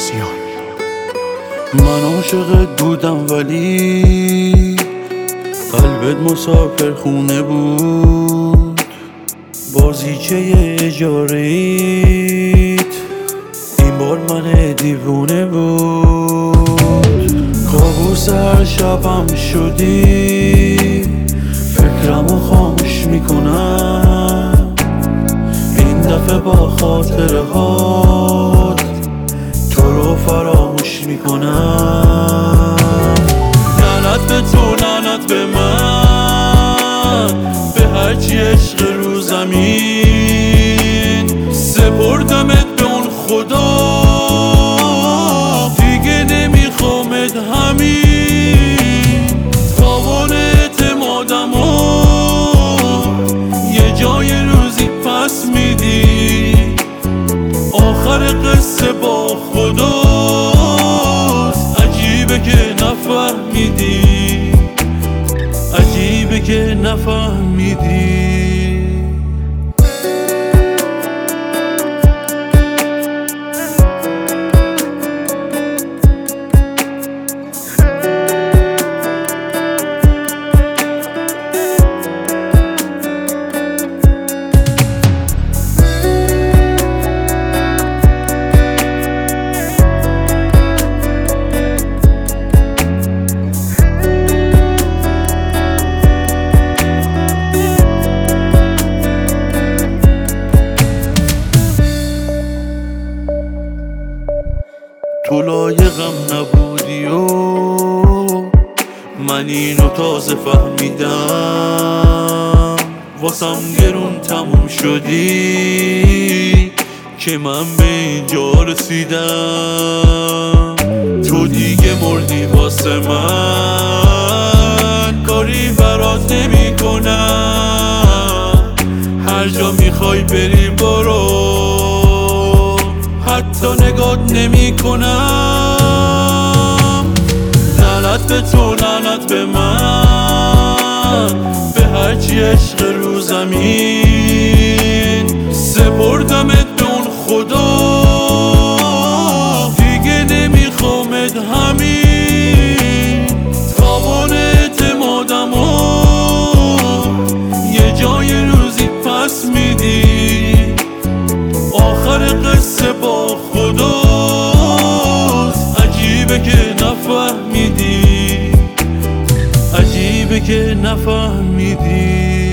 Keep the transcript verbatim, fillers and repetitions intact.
عباسیان. من عاشقت بودم ولی قلبت مسافر خونه بود. بازیچه اجاره‌ایت این بار من دیوونه بود. کابوس هر شبم شدی، فکرمو خاموش میکنم. این دفعه با خاطره هات تو رو فراموش میکنم. لعنت به تو، لعنت به من، به هرچی عشق رو زمین. سپردمت به اون خدا، دیگه نمیخوامت همین. تاوان اعتمادمو یه جای روزی پس میدی. آخر قصه با خداست، عجیبه که نفهمیدی، عجیبه که نفهمیدی. تو لایقم نبودی و من اینو تازه فهمیدم. واسم گرون تموم شدی که من به اینجا رسیدم. تو دیگه مردی واسه من، کاری برات نمی کنم. هر جا میخوای بری برو، حتی نگات نمی کنم. لعنت به تو، لعنت به من، به هرچی عشق رو زمین. سپردمت به اون خدا، دیگه نمیخوامت همین. تاوان اعتمادمو یه جای روزی پس میدی. آخر قصه با خداست، عجیبه که نفهمیدی، عجیبه که نفهمیدی.